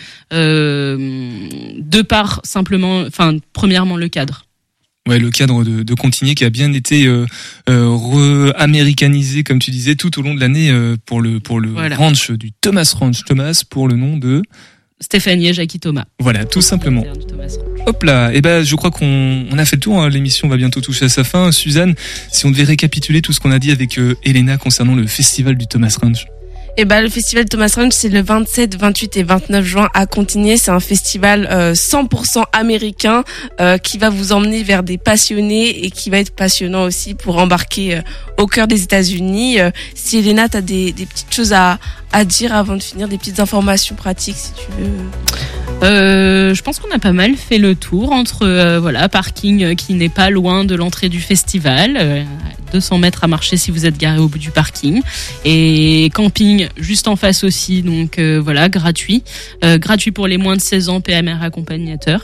S12: de par simplement, premièrement le cadre.
S5: Ouais, le cadre de Contigné qui a bien été re-américanisé, comme tu disais, tout au long de l'année pour le voilà. Ranch du Thomas Ranch. Thomas pour le nom de
S12: Stéphanie Jackie Thomas.
S5: Voilà, tout simplement. Hop là, et je crois qu'on a fait le tour. L'émission va bientôt toucher à sa fin. Suzanne, si on devait récapituler tout ce qu'on a dit avec Elena concernant le festival du Thomas Ranch.
S8: Le festival Thomas Ranch, c'est le 27, 28 et 29 juin à Contigné. C'est un festival 100% américain qui va vous emmener vers des passionnés et qui va être passionnant aussi pour embarquer au cœur des États-Unis. Si Elena, t'as des petites choses à dire avant de finir, des petites informations pratiques si tu veux.
S12: Je pense qu'on a pas mal fait le tour entre parking qui n'est pas loin de l'entrée du festival, 200 mètres à marcher si vous êtes garé au bout du parking, et camping juste en face aussi, donc gratuit pour les moins de 16 ans, PMR accompagnateur,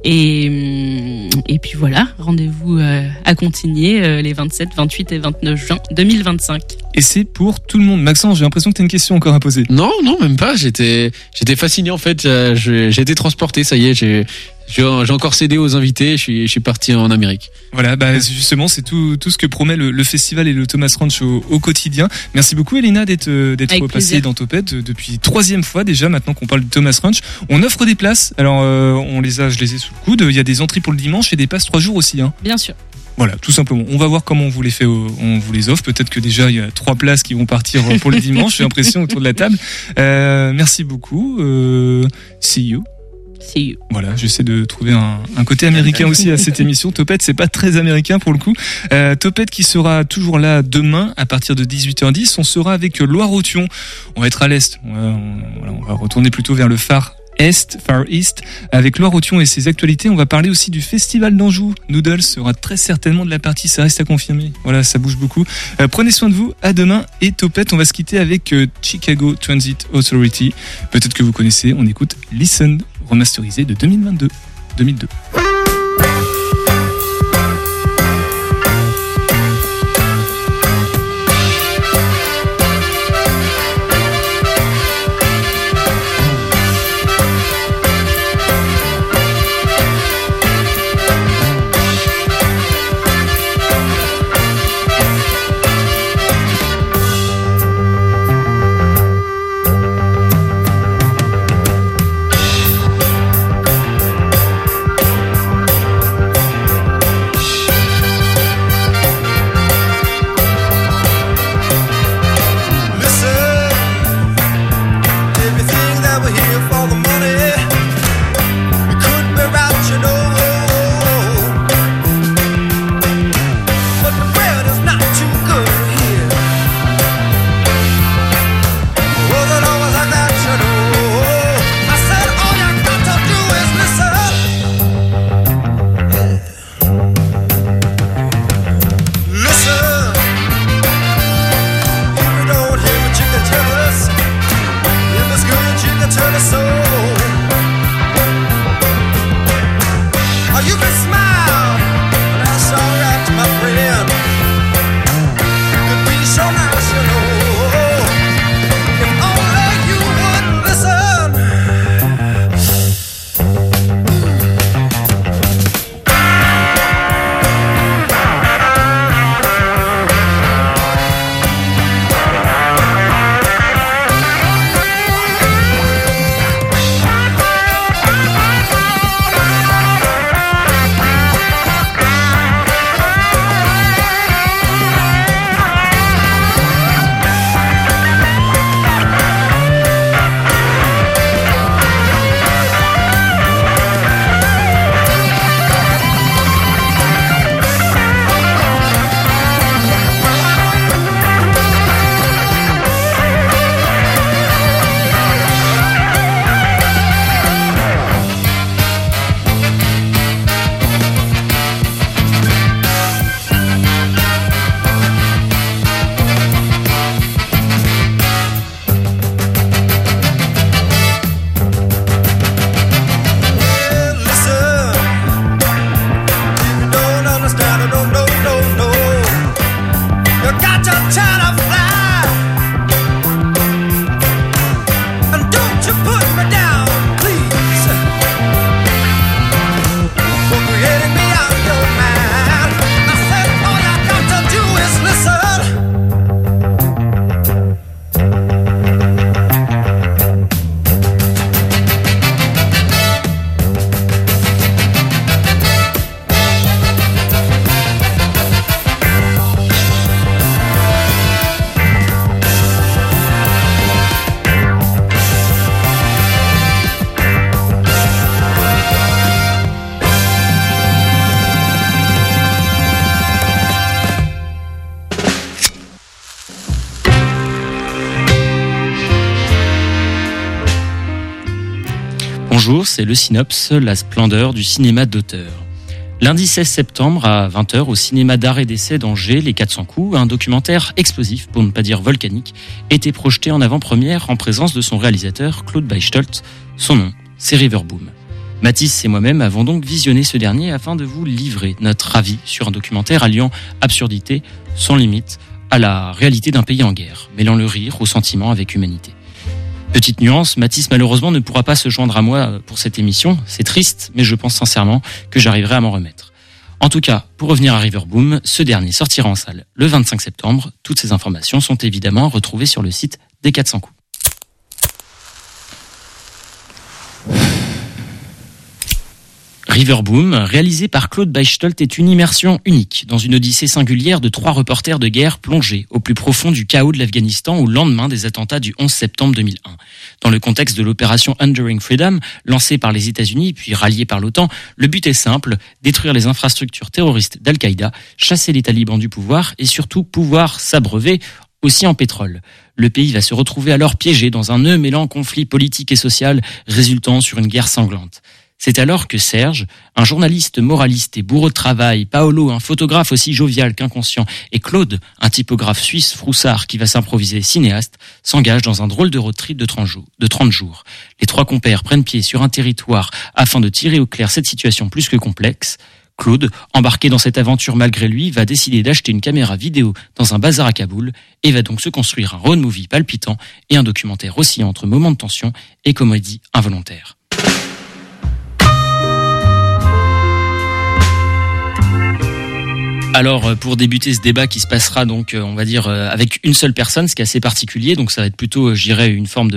S12: et puis voilà, rendez-vous à Contigné les 27, 28 et 29 juin 2025.
S5: Et c'est pour tout le monde. Maxence, j'ai l'impression que t'as une question encore à poser.
S7: Non, même pas. J'étais fasciné en fait. J'ai été transporté. Ça y est, j'ai encore cédé aux invités. Je suis parti en Amérique.
S5: Voilà, justement, c'est tout ce que promet le festival et le Thomas Ranch au quotidien. Merci beaucoup, Elena, d'être passée dans Topette depuis 3e fois déjà. Maintenant qu'on parle de Thomas Ranch, on offre des places. Alors, je les ai sous le coude. Il y a des entrées pour le dimanche et des passes 3 jours aussi. Hein.
S12: Bien sûr.
S5: Voilà, tout simplement. On va voir comment on vous les offre. Peut-être que déjà il y a 3 places qui vont partir pour le dimanche. J'ai l'impression autour de la table. Merci beaucoup. See you. Voilà, j'essaie de trouver un côté américain aussi à cette émission. Topette, c'est pas très américain pour le coup. Topette qui sera toujours là demain à partir de 18h10. On sera avec Loire-Othion. On va être à l'est. On va retourner plutôt vers le Far East, avec Loire-Othion et ses actualités. On va parler aussi du festival d'Anjou. Noodles sera très certainement de la partie, ça reste à confirmer. Voilà, ça bouge beaucoup. Prenez soin de vous, à demain. Et Topette, on va se quitter avec Chicago Transit Authority. Peut-être que vous connaissez, on écoute Listen, remasterisé de 2002.
S15: Bonjour, c'est le Synops, la splendeur du cinéma d'auteur. Lundi 16 septembre à 20h au cinéma d'art et d'essai d'Angers, Les 400 coups, un documentaire explosif, pour ne pas dire volcanique, était projeté en avant-première en présence de son réalisateur Claude Beichtoldt. Son nom, c'est Riverboom. Mathis et moi-même avons donc visionné ce dernier afin de vous livrer notre avis sur un documentaire alliant absurdité, sans limite, à la réalité d'un pays en guerre, mêlant le rire au sentiment avec humanité. Petite nuance, Mathis malheureusement ne pourra pas se joindre à moi pour cette émission. C'est triste, mais je pense sincèrement que j'arriverai à m'en remettre. En tout cas, pour revenir à Riverboom, ce dernier sortira en salle le 25 septembre. Toutes ces informations sont évidemment retrouvées sur le site des 400 coups. Riverboom, réalisé par Claude Beichtoldt, est une immersion unique dans une odyssée singulière de 3 reporters de guerre plongés au plus profond du chaos de l'Afghanistan au lendemain des attentats du 11 septembre 2001. Dans le contexte de l'opération Enduring Freedom, lancée par les États-Unis puis ralliée par l'OTAN, le but est simple, détruire les infrastructures terroristes d'Al-Qaïda, chasser les talibans du pouvoir et surtout pouvoir s'abreuver aussi en pétrole. Le pays va se retrouver alors piégé dans un nœud mêlant conflit politique et social résultant sur une guerre sanglante. C'est alors que Serge, un journaliste moraliste et bourreau de travail, Paolo, un photographe aussi jovial qu'inconscient, et Claude, un typographe suisse froussard qui va s'improviser cinéaste, s'engagent dans un drôle de road trip de 30 jours. Les 3 compères prennent pied sur un territoire afin de tirer au clair cette situation plus que complexe. Claude, embarqué dans cette aventure malgré lui, va décider d'acheter une caméra vidéo dans un bazar à Kaboul et va donc se construire un road movie palpitant et un documentaire aussi entre moments de tension et comédie involontaire. Alors, pour débuter ce débat qui se passera donc, on va dire, avec une seule personne, ce qui est assez particulier, donc ça va être plutôt, je dirais, une forme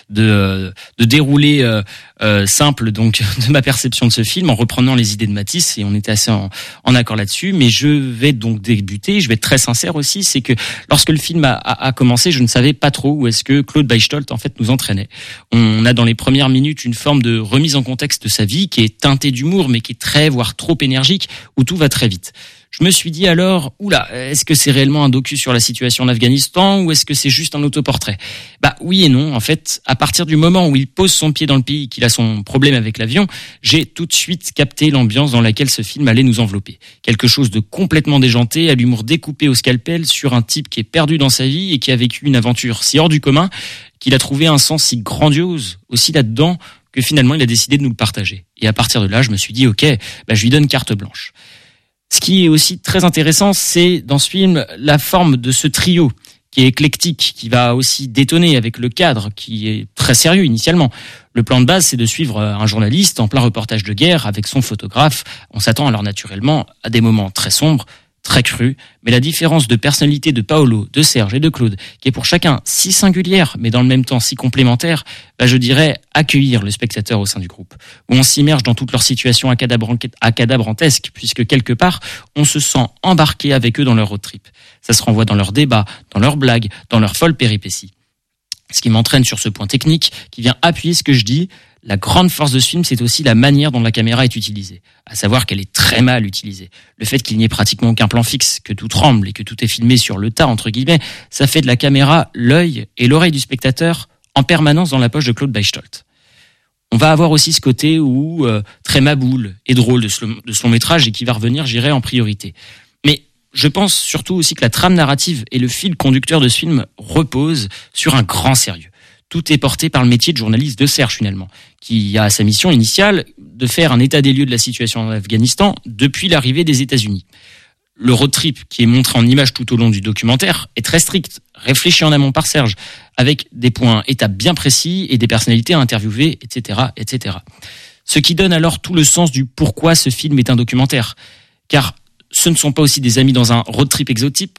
S15: de déroulé simple donc de ma perception de ce film en reprenant les idées de Mathis, et on était assez en accord là-dessus. Mais je vais donc débuter, je vais être très sincère aussi, c'est que lorsque le film a commencé, je ne savais pas trop où est-ce que Claude Beichtoldt en fait nous entraînait. On a dans les premières minutes une forme de remise en contexte de sa vie qui est teintée d'humour, mais qui est très, voire trop énergique, où tout va très vite. Je me suis dit alors, oula, est-ce que c'est réellement un docu sur la situation en Afghanistan ou est-ce que c'est juste un autoportrait ? Bah oui et non, en fait, à partir du moment où il pose son pied dans le pays, qu'il a son problème avec l'avion, j'ai tout de suite capté l'ambiance dans laquelle ce film allait nous envelopper. Quelque chose de complètement déjanté, à l'humour découpé au scalpel sur un type qui est perdu dans sa vie et qui a vécu une aventure si hors du commun qu'il a trouvé un sens si grandiose aussi là-dedans que finalement il a décidé de nous le partager. Et à partir de là, je me suis dit, ok, je lui donne carte blanche. Ce qui est aussi très intéressant, c'est dans ce film la forme de ce trio qui est éclectique, qui va aussi détonner avec le cadre qui est très sérieux initialement. Le plan de base, c'est de suivre un journaliste en plein reportage de guerre avec son photographe. On s'attend alors naturellement à des moments très sombres, très crus, mais la différence de personnalité de Paolo, de Serge et de Claude, qui est pour chacun si singulière, mais dans le même temps si complémentaire, je dirais accueillir le spectateur au sein du groupe, où on s'immerge dans toute leur situation acadabrantesque, puisque quelque part, on se sent embarqué avec eux dans leur road trip. Ça se renvoie dans leurs débats, dans leurs blagues, dans leurs folles péripéties. Ce qui m'entraîne sur ce point technique, qui vient appuyer ce que je dis. La grande force de ce film, c'est aussi la manière dont la caméra est utilisée, à savoir qu'elle est très mal utilisée. Le fait qu'il n'y ait pratiquement aucun plan fixe, que tout tremble et que tout est filmé sur le tas, entre guillemets, ça fait de la caméra l'œil et l'oreille du spectateur en permanence dans la poche de Claude Beichtoldt. On va avoir aussi ce côté où très maboule et drôle de ce long métrage et qui va revenir, j'irai en priorité. Mais je pense surtout aussi que la trame narrative et le fil conducteur de ce film reposent sur un grand sérieux. Tout est porté par le métier de journaliste de Serge finalement, qui a sa mission initiale de faire un état des lieux de la situation en Afghanistan depuis l'arrivée des États-Unis. Le road trip qui est montré en images tout au long du documentaire est très strict, réfléchi en amont par Serge, avec des points étapes bien précis et des personnalités à interviewer, etc., etc. Ce qui donne alors tout le sens du pourquoi ce film est un documentaire. Car ce ne sont pas aussi des amis dans un road trip exotique,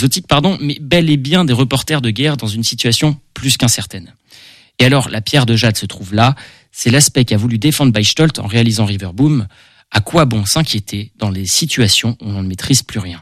S15: mais bel et bien des reporters de guerre dans une situation plus qu'incertaine. Et alors, la pierre de Jade se trouve là, c'est l'aspect qu'a voulu défendre Beichtoldt en réalisant Riverboom. À quoi bon s'inquiéter dans les situations où on ne maîtrise plus rien ?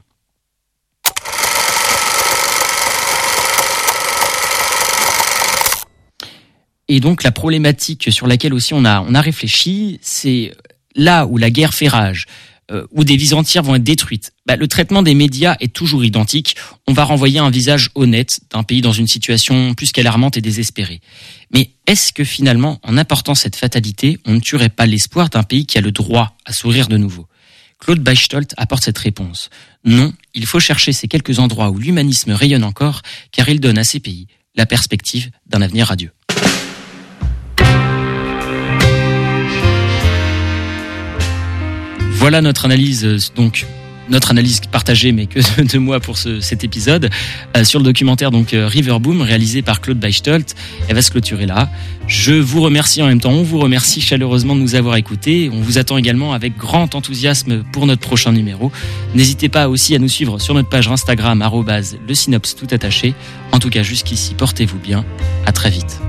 S15: Et donc, la problématique sur laquelle aussi on a réfléchi, c'est là où la guerre fait rage, où des vies entières vont être détruites. Le traitement des médias est toujours identique. On va renvoyer un visage honnête d'un pays dans une situation plus qu'alarmante et désespérée. Mais est-ce que finalement, en apportant cette fatalité, on ne tuerait pas l'espoir d'un pays qui a le droit à sourire de nouveau ? Claude Beichtoldt apporte cette réponse. Non, il faut chercher ces quelques endroits où l'humanisme rayonne encore, car il donne à ces pays la perspective d'un avenir radieux. Voilà notre analyse, notre analyse partagée, mais que de moi pour cet épisode, sur le documentaire River Boom, réalisé par Claude Beichtoldt. Elle va se clôturer là. Je vous remercie en même temps, on vous remercie chaleureusement de nous avoir écoutés. On vous attend également avec grand enthousiasme pour notre prochain numéro. N'hésitez pas aussi à nous suivre sur notre page Instagram, @le Synops tout attaché. En tout cas, jusqu'ici, portez-vous bien. À très vite.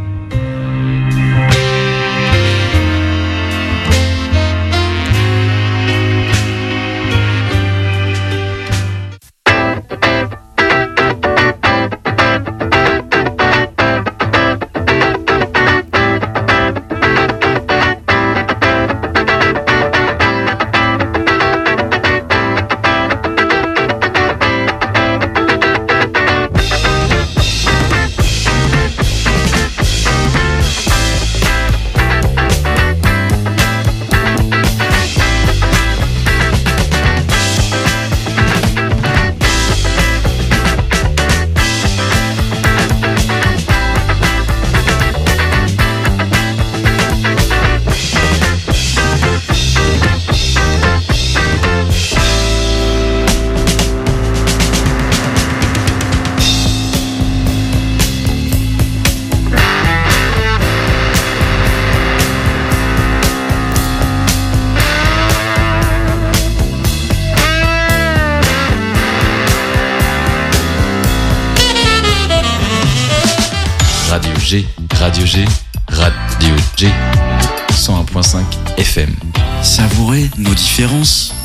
S16: Radio G, 101.5 FM.
S17: Savourez nos différences.